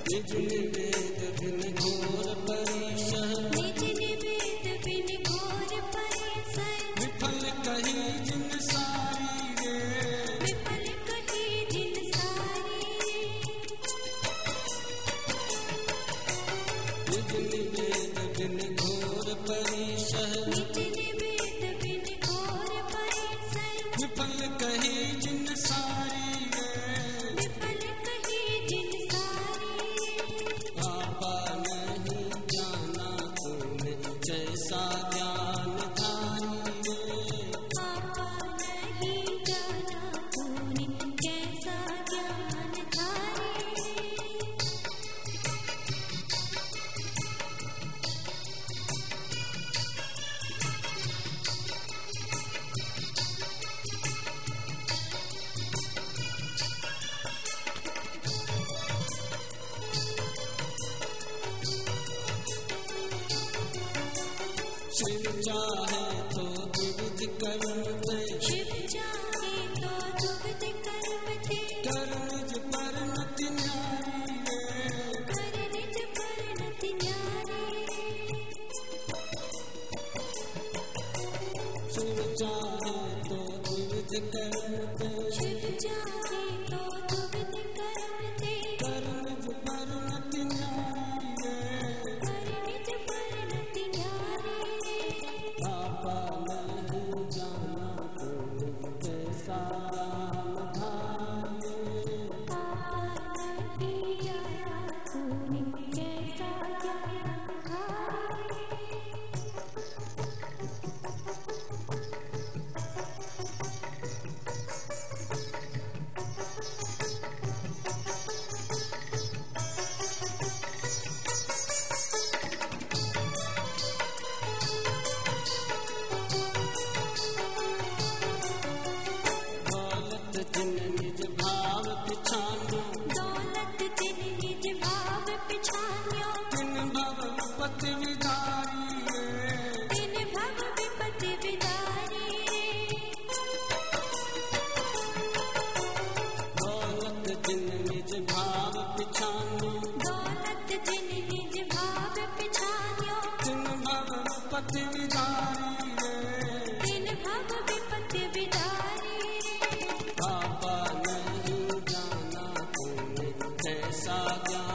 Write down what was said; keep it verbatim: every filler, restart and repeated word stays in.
निज निवेद बिन घोर परिशह निज निवेद बिन घोर परिशह विफल कही जिन सारी रे विफल कही जिन सारी निज निवेद बिन घोर परिशह निज निवेद बिन घोर परिशह विफल कही जिन सारी रे विफल कही जिन सारी आपा नहीं जाना तूने जैसा ज्ञान धारी रे आपा नहीं जाना तूने कैसा ज्ञान धारी शिव चाहे तो विविध कर्म दे शिव चाहे तो दुविध कर्म दे कर निज परिणति न्यारी रे कर निज परिणति न्यारी शिव चाहे तो विविध कर्म दे शिव चाहे तो दुविध कर्म दे कर निज परिणति न्यारी रे कर निज परिणति न्यारी आपा नहीं जाना तूने कैसा धारी आपा नहीं जाना तूने कैसा ज्ञान धारी दौलत जिन निज भाव पिछानो दौलत जिन निज भाव पिछान्यो तिन भव विपत्ति विदारी रे तिन भव विपत्ति विदारी दौलत जिन निज भाव पिछानो दौलत जिन निज भाव पिछान्यो तिन भव विपत्ति विदारी रे तिन भव विपत्ति विदारी आपा नहीं जाना तूने कैसा ज्ञान